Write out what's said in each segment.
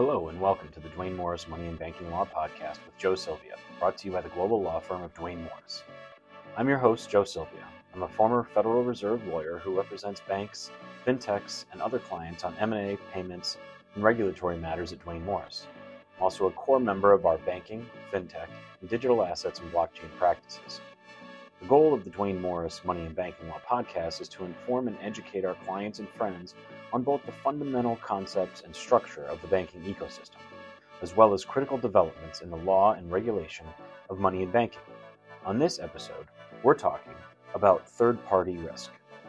Hello and welcome to the Duane Morris Money and Banking Law Podcast with Joe Sylvia, brought to you by the global law firm of Duane Morris. I'm your host, Joe Sylvia. I'm a former Federal Reserve lawyer who represents banks, fintechs, and other clients on M&A, payments, and regulatory matters at Duane Morris. I'm also a core member of our banking, fintech, and digital assets and blockchain practices. The goal of the Duane Morris Money and Banking Law Podcast is to inform and educate our clients and friends on both the fundamental concepts and structure of the banking ecosystem, as well as critical developments in the law and regulation of money and banking. On this episode, we're talking about third-party risk.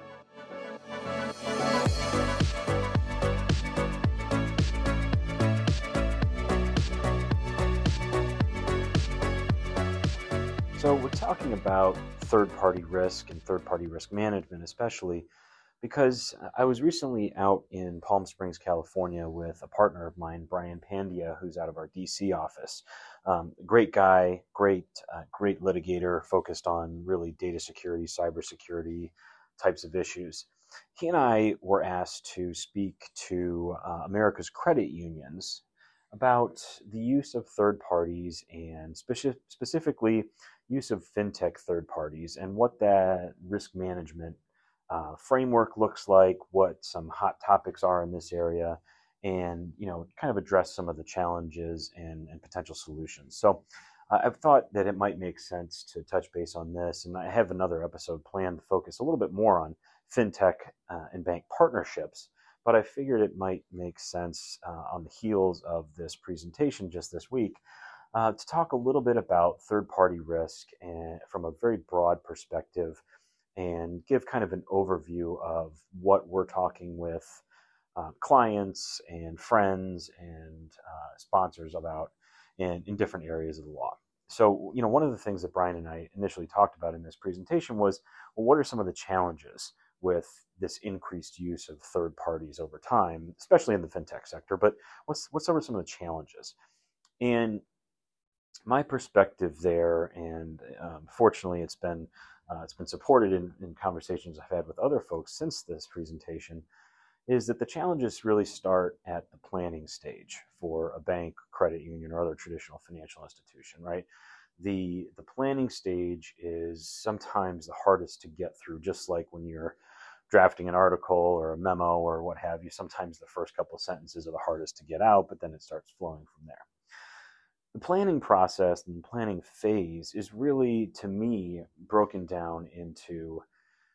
So we're talking about third-party risk and third-party risk management, especially because I was recently out in Palm Springs, California with a partner of mine, Brian Pandya, who's out of our DC office. Great guy, great litigator focused on really data security, cybersecurity types of issues. He and I were asked to speak to America's credit unions about the use of third parties and specifically use of fintech third parties and what that risk management framework looks like, what some hot topics are in this area, and kind of address some of the challenges and potential solutions. So I've thought that it might make sense to touch base on this, and I have another episode planned to focus a little bit more on fintech and bank partnerships, but I figured it might make sense on the heels of this presentation just this week to talk a little bit about third-party risk and from a very broad perspective, and give kind of an overview of what we're talking with clients and friends and sponsors about in different areas of the law. So, one of the things that Brian and I initially talked about in this presentation was, well, what are some of the challenges with this increased use of third parties over time, especially in the fintech sector, but what's some of the challenges? And my perspective there, and fortunately it's been supported in conversations I've had with other folks since this presentation, is that the challenges really start at the planning stage for a bank, credit union, or other traditional financial institution, right? The planning stage is sometimes the hardest to get through, just like when you're drafting an article or a memo or what have you. Sometimes the first couple of sentences are the hardest to get out, but then it starts flowing from there. The planning process and the planning phase is really, to me, broken down into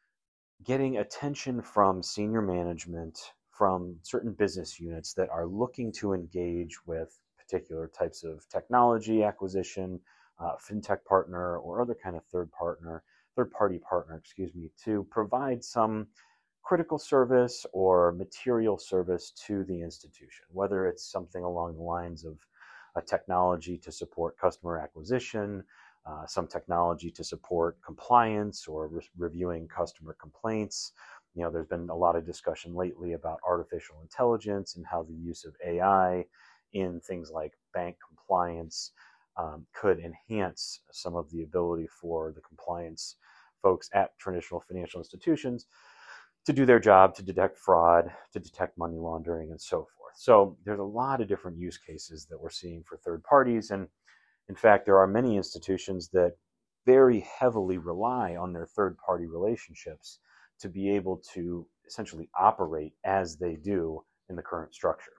getting attention from senior management, from certain business units that are looking to engage with particular types of technology acquisition, fintech partner, or other kind of third-party partner, to provide some critical service or material service to the institution, whether it's something along the lines of a technology to support customer acquisition, some technology to support compliance or reviewing customer complaints. There's been a lot of discussion lately about artificial intelligence and how the use of AI in things like bank compliance could enhance some of the ability for the compliance folks at traditional financial institutions to do their job, to detect fraud, to detect money laundering, and so forth. So there's a lot of different use cases that we're seeing for third parties. And in fact, there are many institutions that very heavily rely on their third-party relationships to be able to essentially operate as they do in the current structure.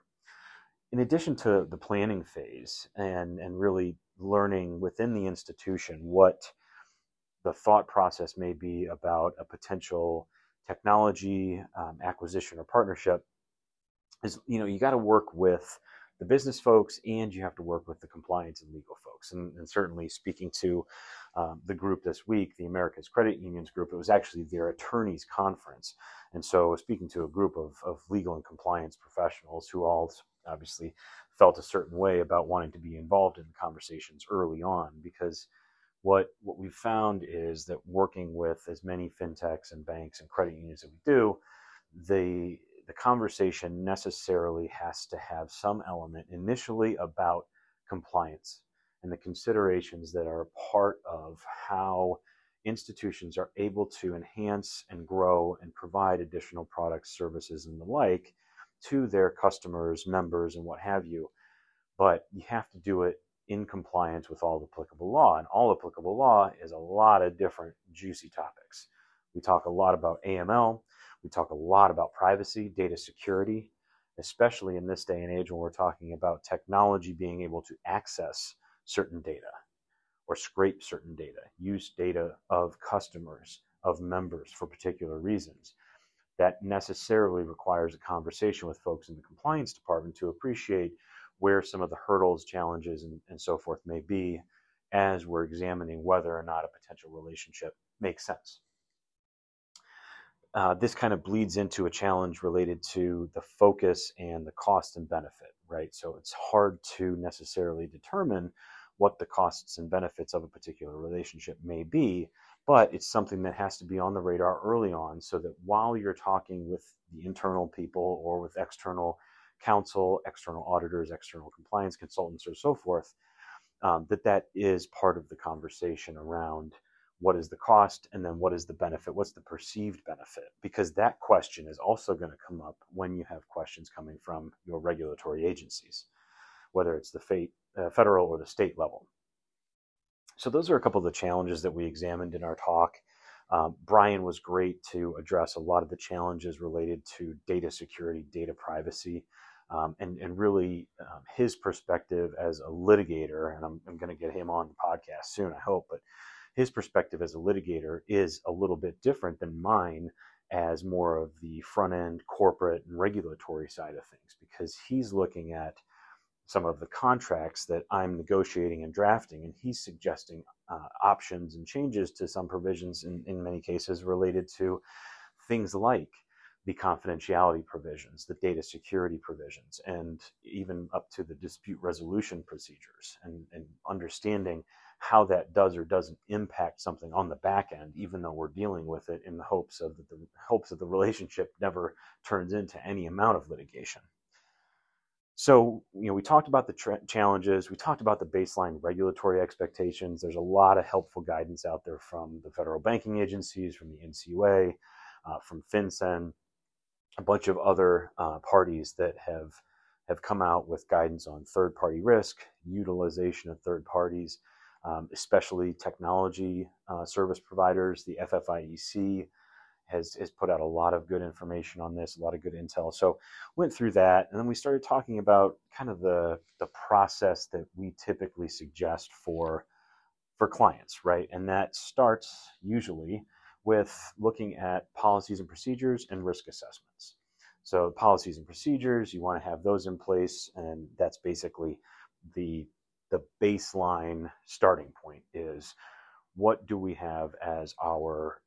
In addition to the planning phase and really learning within the institution what the thought process may be about a potential technology acquisition or partnership, is you got to work with the business folks and you have to work with the compliance and legal folks. And certainly speaking to the group this week, the America's Credit Unions group, it was actually their attorneys conference. And so speaking to a group of legal and compliance professionals who all obviously felt a certain way about wanting to be involved in the conversations early on, because what we've found is that working with as many fintechs and banks and credit unions that we do, the conversation necessarily has to have some element initially about compliance and the considerations that are part of how institutions are able to enhance and grow and provide additional products, services, and the like to their customers, members, and what have you, but you have to do it in compliance with all applicable law. And all applicable law is a lot of different juicy topics. We talk a lot about AML. We talk a lot about privacy, data security, especially in this day and age when we're talking about technology being able to access certain data or scrape certain data, use data of customers, of members for particular reasons. That necessarily requires a conversation with folks in the compliance department to appreciate where some of the hurdles, challenges, and so forth may be as we're examining whether or not a potential relationship makes sense. This kind of bleeds into a challenge related to the focus and the cost and benefit, right? So it's hard to necessarily determine what the costs and benefits of a particular relationship may be, but it's something that has to be on the radar early on so that while you're talking with the internal people or with external counsel, external auditors, external compliance consultants, or so forth, that is part of the conversation around what is the cost and then what is the benefit, what's the perceived benefit, because that question is also going to come up when you have questions coming from your regulatory agencies, whether it's the federal or the state level. So those are a couple of the challenges that we examined in our talk. Brian was great to address a lot of the challenges related to data security, data privacy, and really his perspective as a litigator, and I'm going to get him on the podcast soon, I hope, but his perspective as a litigator is a little bit different than mine as more of the front end corporate and regulatory side of things, because he's looking at some of the contracts that I'm negotiating and drafting, and he's suggesting options and changes to some provisions in many cases related to things like the confidentiality provisions, the data security provisions, and even up to the dispute resolution procedures, and understanding how that does or doesn't impact something on the back end, even though we're dealing with it in the hopes that the relationship never turns into any amount of litigation. So, we talked about the challenges. We talked about the baseline regulatory expectations. There's a lot of helpful guidance out there from the federal banking agencies, from the NCUA, from FinCEN, a bunch of other parties that have come out with guidance on third-party risk, utilization of third parties, especially technology service providers. The FFIEC has put out a lot of good information on this, a lot of good intel. So went through that, and then we started talking about kind of the process that we typically suggest for clients, right? And that starts usually with looking at policies and procedures and risk assessments. So policies and procedures, you want to have those in place, and that's basically the baseline starting point is what do we have as our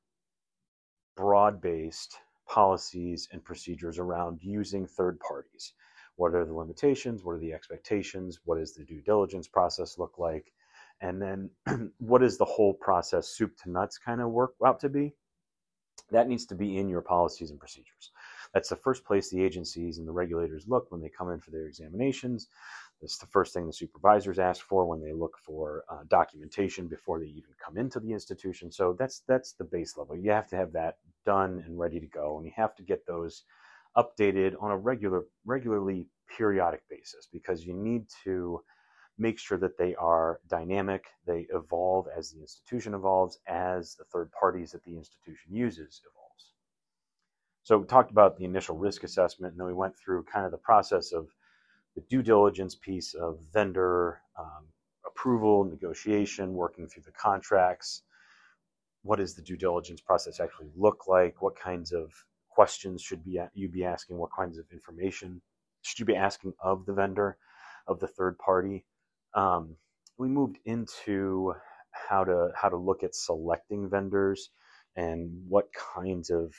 broad-based policies and procedures around using third parties. What are the limitations? What are the expectations? What does the due diligence process look like? And then what is the whole process, soup to nuts, kind of work out to be? That needs to be in your policies and procedures. That's the first place the agencies and the regulators look when they come in for their examinations. That's the first thing the supervisors ask for when they look for documentation before they even come into the institution. So that's the base level. You have to have that done and ready to go, and you have to get those updated on a regularly periodic basis, because you need to make sure that they are dynamic, they evolve as the institution evolves, as the third parties that the institution uses evolves. So we talked about the initial risk assessment, and then we went through kind of the process of the due diligence piece of vendor approval, negotiation, working through the contracts. What does the due diligence process actually look like? What kinds of questions should you be asking? What kinds of information should you be asking of the vendor, of the third party? We moved into how to look at selecting vendors and what kinds of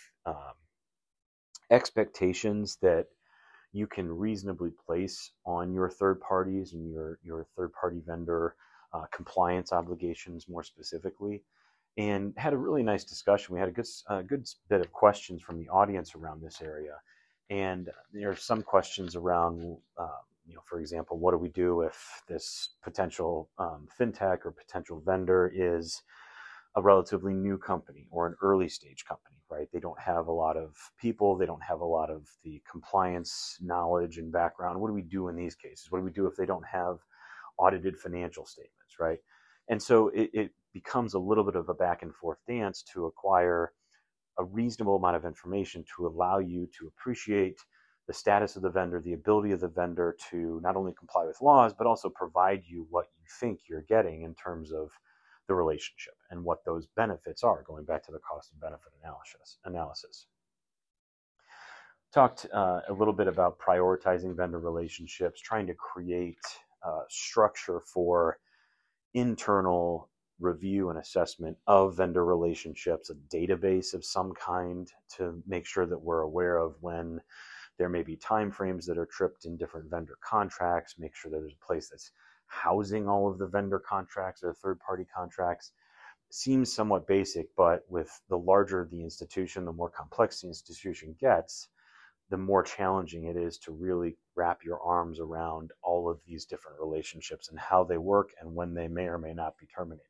expectations that you can reasonably place on your third parties and your third party vendor compliance obligations more specifically, and had a really nice discussion. We had a good bit of questions from the audience around this area, and there are some questions around, for example, what do we do if this potential fintech or potential vendor is a relatively new company or an early stage company, right? They don't have a lot of people, they don't have a lot of the compliance knowledge and background. What do we do in these cases? What do we do if they don't have audited financial statements, right? And so it becomes a little bit of a back and forth dance to acquire a reasonable amount of information to allow you to appreciate the status of the vendor, the ability of the vendor to not only comply with laws, but also provide you what you think you're getting in terms of the relationship and what those benefits are, going back to the cost and benefit analysis. Talked a little bit about prioritizing vendor relationships, trying to create structure for internal review and assessment of vendor relationships, a database of some kind to make sure that we're aware of when there may be timeframes that are tripped in different vendor contracts, make sure that there's a place that's housing all of the vendor contracts or third-party contracts. Seems somewhat basic, but with the larger the institution, the more complex the institution gets, the more challenging it is to really wrap your arms around all of these different relationships and how they work and when they may or may not be terminating.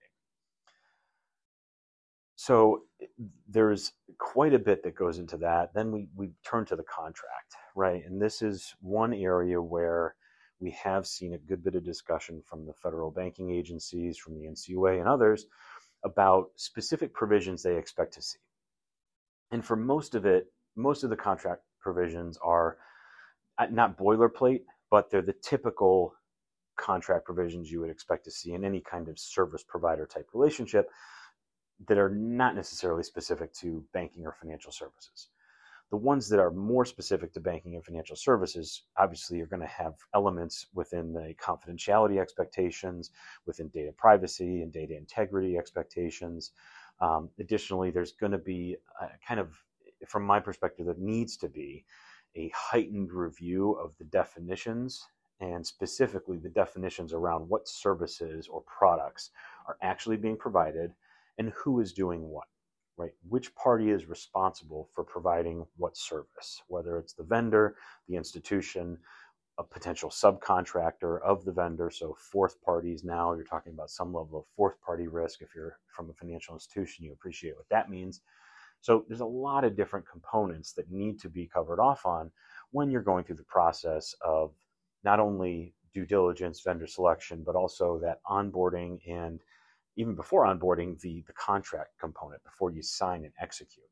So there's quite a bit that goes into that. Then we turn to the contract, right? And this is one area where we have seen a good bit of discussion from the federal banking agencies, from the NCUA and others about specific provisions they expect to see. And for most of it, most of the contract provisions are not boilerplate, but they're the typical contract provisions you would expect to see in any kind of service provider type relationship that are not necessarily specific to banking or financial services. The ones that are more specific to banking and financial services, obviously, you're going to have elements within the confidentiality expectations, within data privacy and data integrity expectations. Additionally, there's going to be kind of, from my perspective, there needs to be a heightened review of the definitions, and specifically the definitions around what services or products are actually being provided and who is doing what, right? Which party is responsible for providing what service, whether it's the vendor, the institution, a potential subcontractor of the vendor. So fourth parties, now you're talking about some level of fourth party risk. If you're from a financial institution, you appreciate what that means. So there's a lot of different components that need to be covered off on when you're going through the process of not only due diligence, vendor selection, but also that onboarding, and even before onboarding, the contract component before you sign and execute.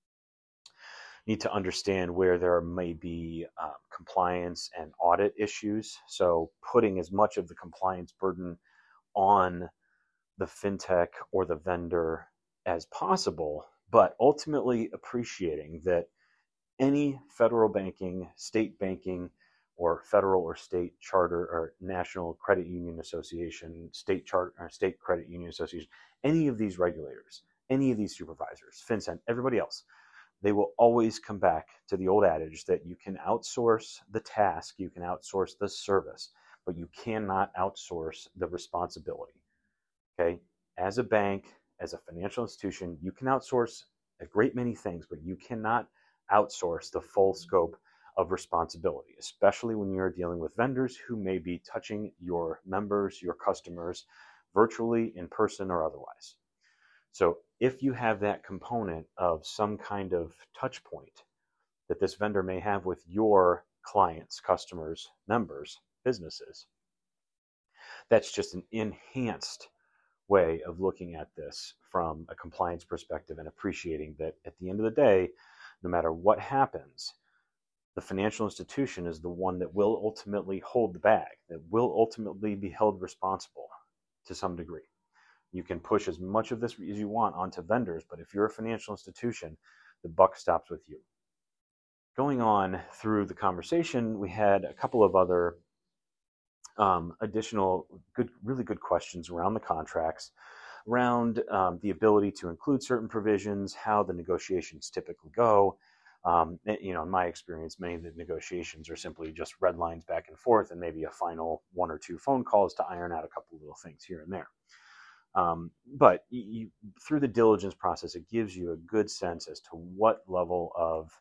You need to understand where there may be compliance and audit issues. So putting as much of the compliance burden on the fintech or the vendor as possible, but ultimately appreciating that any federal banking, state banking, or federal or state charter or national credit union association, state charter or state credit union association, any of these regulators, any of these supervisors, FinCEN, everybody else, they will always come back to the old adage that you can outsource the task, you can outsource the service, but you cannot outsource the responsibility. Okay? As a bank, as a financial institution, you can outsource a great many things, but you cannot outsource the full scope of responsibility, especially when you're dealing with vendors who may be touching your members, your customers, virtually, in person, or otherwise. So if you have that component of some kind of touch point that this vendor may have with your clients, customers, members, businesses, that's just an enhanced way of looking at this from a compliance perspective and appreciating that at the end of the day, no matter what happens, the financial institution is the one that will ultimately hold the bag, that will ultimately be held responsible to some degree. You can push as much of this as you want onto vendors, but if you're a financial institution, the buck stops with you. Going on through the conversation, we had a couple of other additional really good questions around the contracts, around the ability to include certain provisions, how the negotiations typically go. In my experience, many of the negotiations are simply just red lines back and forth and maybe a final one or two phone calls to iron out a couple of little things here and there. But through the diligence process, it gives you a good sense as to what level of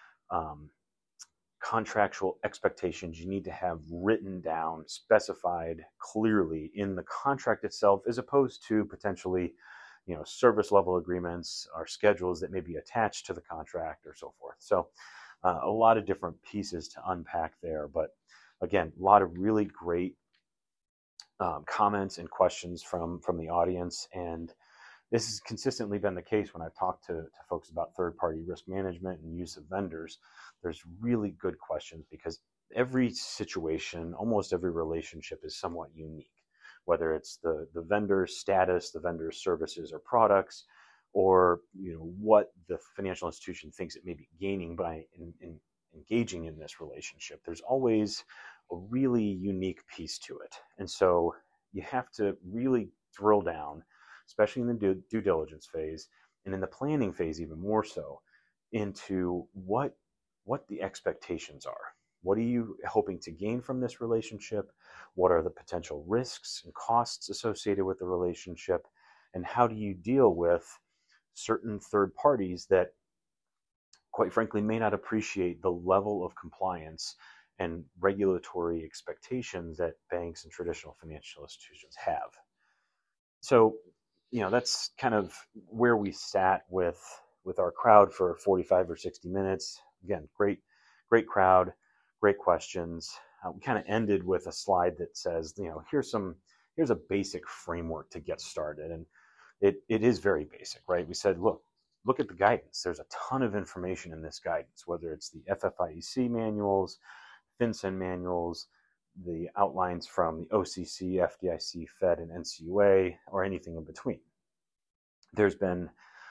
contractual expectations you need to have written down, specified clearly in the contract itself, as opposed to potentially service level agreements, our schedules that may be attached to the contract, or so forth. So a lot of different pieces to unpack there. But again, a lot of really great comments and questions from the audience. And this has consistently been the case when I've talked to folks about third-party risk management and use of vendors. There's really good questions because every situation, almost every relationship is somewhat unique, whether it's the vendor's status, the vendor's services or products, or what the financial institution thinks it may be gaining by engaging in this relationship. There's always a really unique piece to it. And so you have to really drill down, especially in the due diligence phase and in the planning phase even more so, into what the expectations are. What are you hoping to gain from this relationship? What are the potential risks and costs associated with the relationship? And how do you deal with certain third parties that, quite frankly, may not appreciate the level of compliance and regulatory expectations that banks and traditional financial institutions have? So, that's kind of where we sat with our crowd for 45 or 60 minutes. Again, great crowd, great questions. We kind of ended with a slide that says, here's a basic framework to get started. And it is very basic, right? We said, look at the guidance. There's a ton of information in this guidance, whether it's the FFIEC manuals, FinCEN manuals, the outlines from the OCC, FDIC, Fed, and NCUA, or anything in between. There's been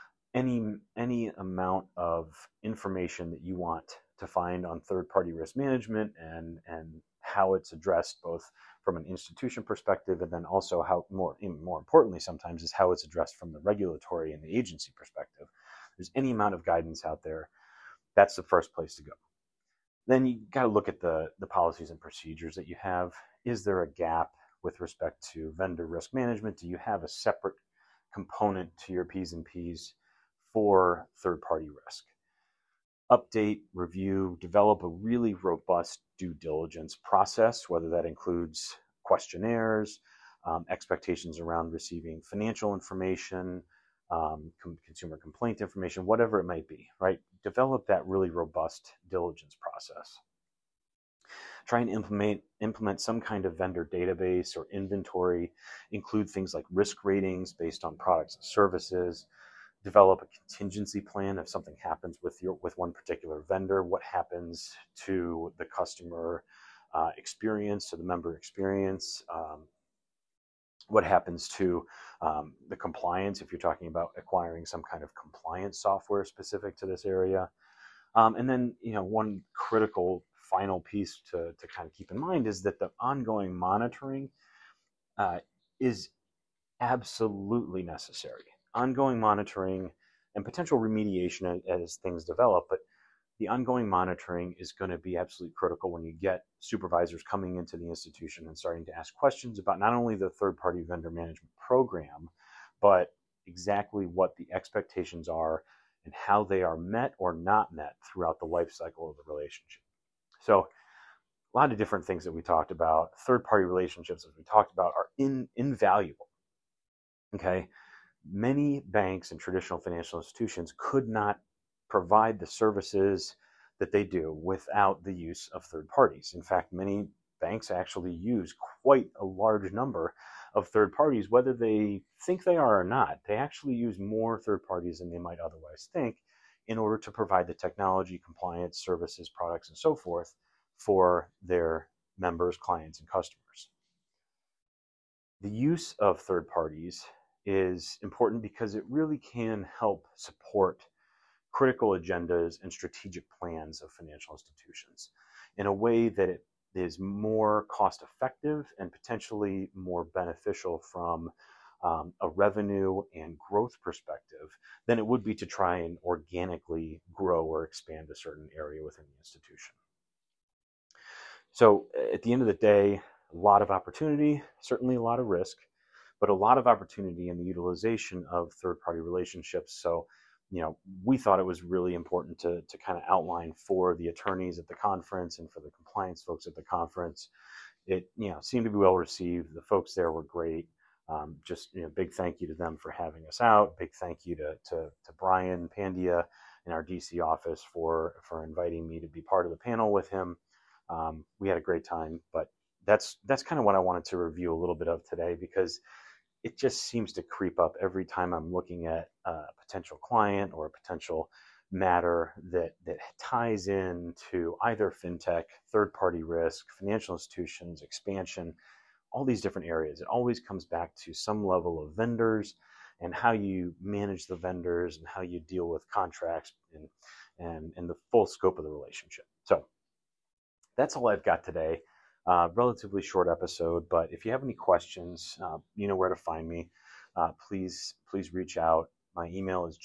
any amount of information that you want to find on third-party risk management and how it's addressed, both from an institution perspective and then also how more importantly sometimes is how it's addressed from the regulatory and the agency perspective. There's any amount of guidance out there. That's the first place to go. Then you got to look at the policies and procedures that you have. Is there a gap with respect to vendor risk management? Do you have a separate component to your P's and P's for third-party risk? Update, review, develop a really robust due diligence process, whether that includes questionnaires, expectations around receiving financial information, consumer complaint information, whatever it might be, right? Develop that really robust diligence process. Try and implement some kind of vendor database or inventory, include things like risk ratings based on products and services. Develop a contingency plan if something happens with one particular vendor. What happens to the customer experience, to the member experience? What happens to the compliance if you're talking about acquiring some kind of compliance software specific to this area? And then, one critical final piece to kind of keep in mind is that the ongoing monitoring is absolutely necessary. Ongoing monitoring and potential remediation as things develop, but the ongoing monitoring is going to be absolutely critical when you get supervisors coming into the institution and starting to ask questions about not only the third-party vendor management program, but exactly what the expectations are and how they are met or not met throughout the life cycle of the relationship. So a lot of different things that we talked about. Third-party relationships, as we talked about, are invaluable. Okay? Many banks and traditional financial institutions could not provide the services that they do without the use of third parties. In fact, many banks actually use quite a large number of third parties, whether they think they are or not. They actually use more third parties than they might otherwise think in order to provide the technology, compliance, services, products, and so forth for their members, clients, and customers. The use of third parties is important because it really can help support critical agendas and strategic plans of financial institutions in a way that it is more cost effective and potentially more beneficial from a revenue and growth perspective than it would be to try and organically grow or expand a certain area within the institution. So at the end of the day, a lot of opportunity, certainly a lot of risk, but a lot of opportunity in the utilization of third-party relationships. So, we thought it was really important to kind of outline for the attorneys at the conference and for the compliance folks at the conference. It, seemed to be well received. The folks there were great. Just big thank you to them for having us out. Big thank you to Brian Pandya in our DC office for inviting me to be part of the panel with him. We had a great time, but that's kind of what I wanted to review a little bit of today, because it just seems to creep up every time I'm looking at a potential client or a potential matter that ties into either fintech, third-party risk, financial institutions, expansion, all these different areas. It always comes back to some level of vendors and how you manage the vendors and how you deal with contracts and the full scope of the relationship. So that's all I've got today. Relatively short episode, but if you have any questions, you know where to find me. Please reach out. My email is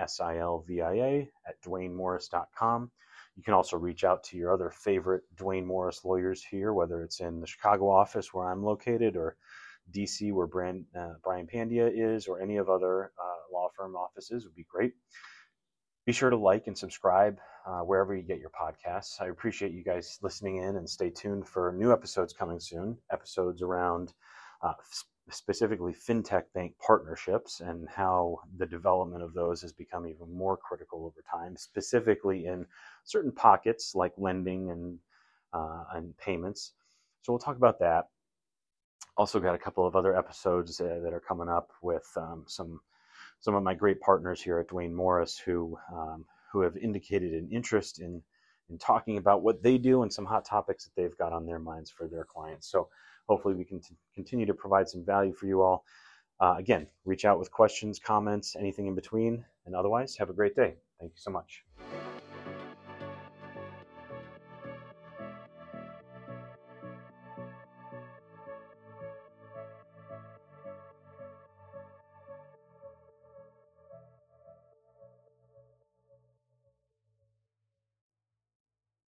jsilvia@dwaynemorris.com. You can also reach out to your other favorite Dwayne Morris lawyers here, whether it's in the Chicago office where I'm located, or DC where Brian Pandya is, or any of other law firm offices would be great. Be sure to like and subscribe wherever you get your podcasts. I appreciate you guys listening in, and stay tuned for new episodes coming soon. Episodes around specifically fintech bank partnerships and how the development of those has become even more critical over time, specifically in certain pockets like lending and payments. So we'll talk about that. Also got a couple of other episodes that are coming up with some of my great partners here at Dwayne Morris who have indicated an interest in talking about what they do and some hot topics that they've got on their minds for their clients. So hopefully we can continue to provide some value for you all. Again, reach out with questions, comments, anything in between, and otherwise, have a great day. Thank you so much.